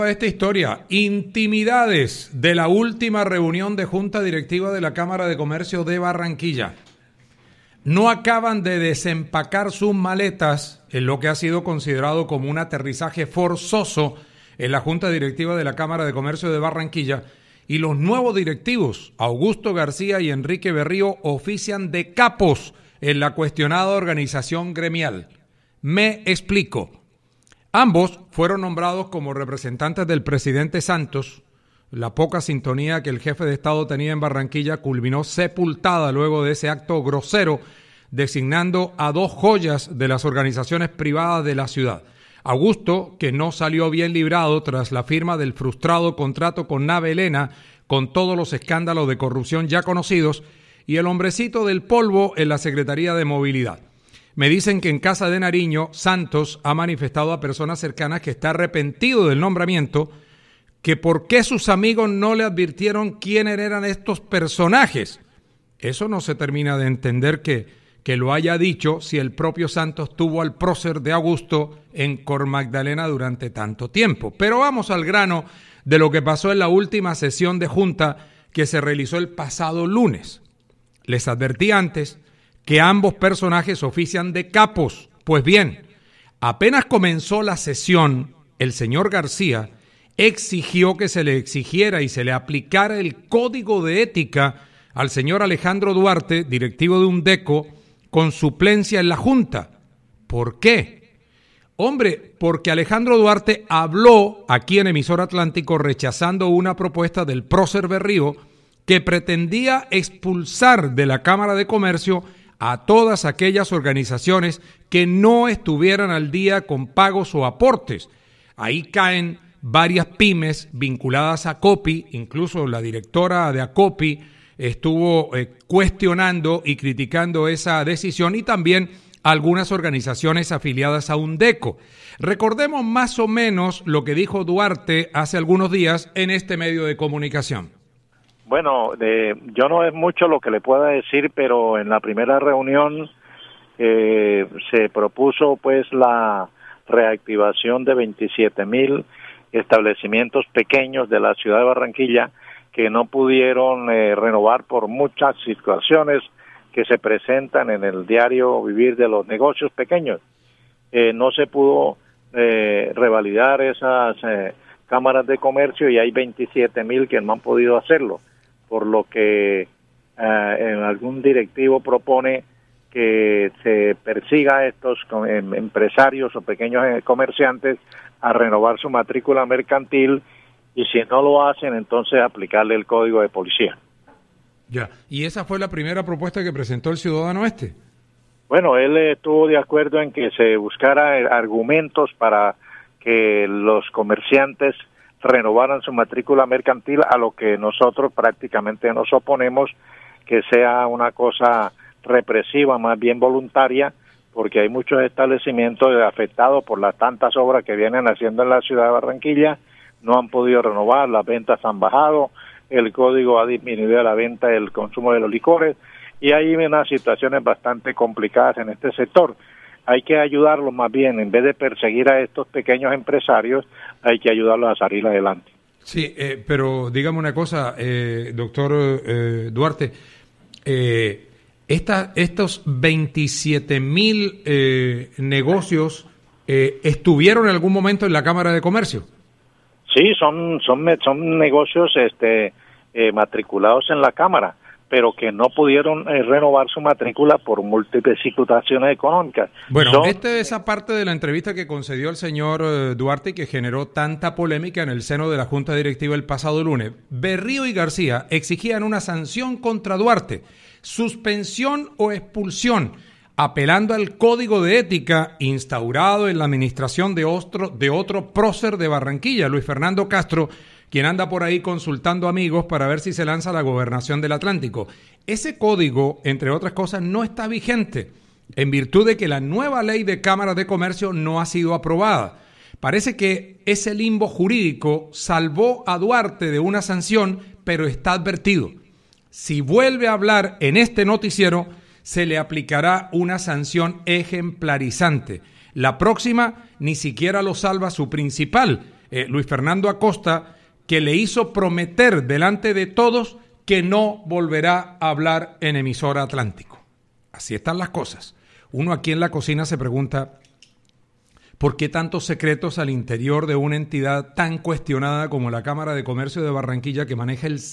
Esta historia, intimidades de la última reunión de Junta Directiva de la Cámara de Comercio de Barranquilla. No acaban de desempacar sus maletas en lo que ha sido considerado como un aterrizaje forzoso en la Junta Directiva de la Cámara de Comercio de Barranquilla, y los nuevos directivos, Augusto García y Enrique Berrío, ofician de capos en la cuestionada organización gremial. Me explico. Ambos fueron nombrados como representantes del presidente Santos. La poca sintonía que el jefe de Estado tenía en Barranquilla culminó sepultada luego de ese acto grosero, designando a dos joyas de las organizaciones privadas de la ciudad. Augusto, que no salió bien librado tras la firma del frustrado contrato con Nave Elena, con todos los escándalos de corrupción ya conocidos, y el hombrecito del polvo en la Secretaría de Movilidad. Me dicen que en Casa de Nariño, Santos ha manifestado a personas cercanas que está arrepentido del nombramiento, que por qué sus amigos no le advirtieron quiénes eran estos personajes. Eso no se termina de entender que lo haya dicho si el propio Santos tuvo al prócer de Augusto en Cor Magdalena durante tanto tiempo. Pero vamos al grano de lo que pasó en la última sesión de Junta que se realizó el pasado lunes. Les advertí antes que ambos personajes ofician de capos. Pues bien, apenas comenzó la sesión, el señor García exigió que se le exigiera y se le aplicara el código de ética al señor Alejandro Duarte, directivo de UNDECO, con suplencia en la Junta. ¿Por qué? Hombre, porque Alejandro Duarte habló aquí en Emisor Atlántico rechazando una propuesta del prócer Berrío que pretendía expulsar de la Cámara de Comercio a todas aquellas organizaciones que no estuvieran al día con pagos o aportes. Ahí caen varias pymes vinculadas a ACOPI, incluso la directora de ACOPI estuvo cuestionando y criticando esa decisión, y también algunas organizaciones afiliadas a UNDECO. Recordemos más o menos lo que dijo Duarte hace algunos días en este medio de comunicación. Bueno, yo no es mucho lo que le pueda decir, pero en la primera reunión se propuso pues la reactivación de 27,000 establecimientos pequeños de la ciudad de Barranquilla que no pudieron renovar por muchas situaciones que se presentan en el diario vivir de los negocios pequeños. No se pudo revalidar esas cámaras de comercio y hay 27,000 que no han podido hacerlo, por lo que algún directivo propone que se persiga a estos empresarios o pequeños comerciantes a renovar su matrícula mercantil, y si no lo hacen, entonces aplicarle el código de policía. Ya, ¿y esa fue la primera propuesta que presentó el ciudadano este? Bueno, él estuvo de acuerdo en que se buscara argumentos para que los comerciantes renovaran su matrícula mercantil, a lo que nosotros prácticamente nos oponemos, que sea una cosa represiva, más bien voluntaria, porque hay muchos establecimientos afectados por las tantas obras que vienen haciendo en la ciudad de Barranquilla, no han podido renovar, las ventas han bajado, el código ha disminuido la venta y el consumo de los licores, y hay unas situaciones bastante complicadas en este sector. Hay que ayudarlos más bien, en vez de perseguir a estos pequeños empresarios, hay que ayudarlos a salir adelante. Sí, pero dígame una cosa, doctor Duarte, estos 27,000 negocios estuvieron en algún momento en la Cámara de Comercio. Sí, son negocios matriculados en la Cámara, pero que no pudieron renovar su matrícula por múltiples situaciones económicas. Bueno, esta es esa parte de la entrevista que concedió el señor Duarte, que generó tanta polémica en el seno de la Junta Directiva el pasado lunes. Berrío y García exigían una sanción contra Duarte, suspensión o expulsión, apelando al código de ética instaurado en la administración de otro prócer de Barranquilla, Luis Fernando Castro, quien anda por ahí consultando amigos para ver si se lanza la gobernación del Atlántico. Ese código, entre otras cosas, no está vigente, en virtud de que la nueva ley de cámaras de comercio no ha sido aprobada. Parece que ese limbo jurídico salvó a Duarte de una sanción, pero está advertido. Si vuelve a hablar en este noticiero, se le aplicará una sanción ejemplarizante. La próxima ni siquiera lo salva su principal, Luis Fernando Acosta, que le hizo prometer delante de todos que no volverá a hablar en emisora Atlántico. Así están las cosas. Uno aquí en la cocina se pregunta, ¿por qué tantos secretos al interior de una entidad tan cuestionada como la Cámara de Comercio de Barranquilla, que maneja el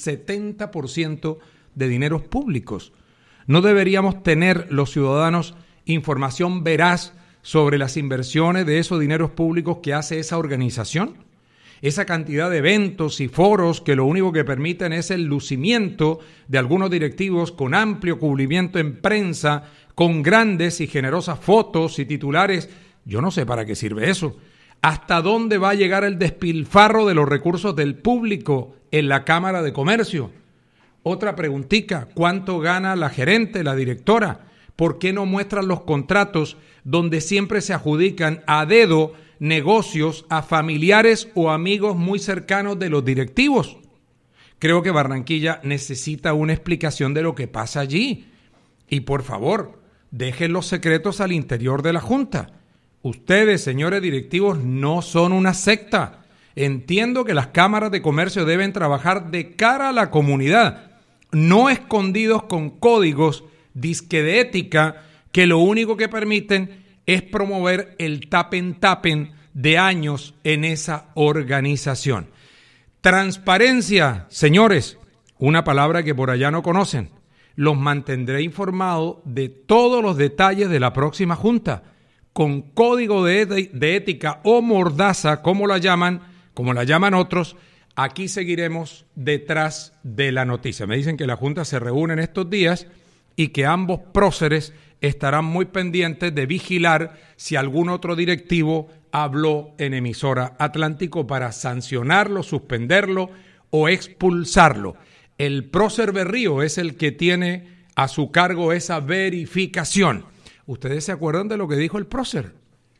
70% de dineros públicos? ¿No deberíamos tener los ciudadanos información veraz sobre las inversiones de esos dineros públicos que hace esa organización? Esa cantidad de eventos y foros que lo único que permiten es el lucimiento de algunos directivos con amplio cubrimiento en prensa, con grandes y generosas fotos y titulares. Yo no sé para qué sirve eso. ¿Hasta dónde va a llegar el despilfarro de los recursos del público en la Cámara de Comercio? Otra preguntica, ¿cuánto gana la gerente, la directora? ¿Por qué no muestran los contratos donde siempre se adjudican a dedo negocios a familiares o amigos muy cercanos de los directivos? Creo que Barranquilla necesita una explicación de lo que pasa allí. Y por favor, dejen los secretos al interior de la Junta. Ustedes, señores directivos, no son una secta. Entiendo que las cámaras de comercio deben trabajar de cara a la comunidad, no escondidos con códigos disque de ética que lo único que permiten es promover el tapen de años en esa organización. Transparencia, señores, una palabra que por allá no conocen. Los mantendré informados de todos los detalles de la próxima Junta, con código de ética o mordaza, como la llaman otros. Aquí seguiremos detrás de la noticia. Me dicen que la Junta se reúne en estos días y que ambos próceres estarán muy pendientes de vigilar si algún otro directivo habló en emisora Atlántico para sancionarlo, suspenderlo o expulsarlo. El prócer Berrío es el que tiene a su cargo esa verificación. ¿Ustedes se acuerdan de lo que dijo el prócer?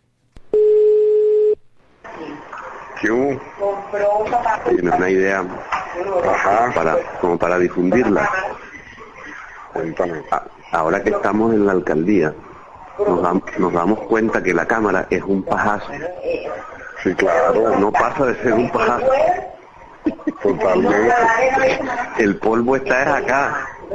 ¿Qué hubo? Tienes una idea para difundirla. Cuéntame. Ahora que estamos en la alcaldía, nos damos cuenta que la Cámara es un pajazo. Sí, claro. No pasa de ser un pajazo. Totalmente. El polvo está acá.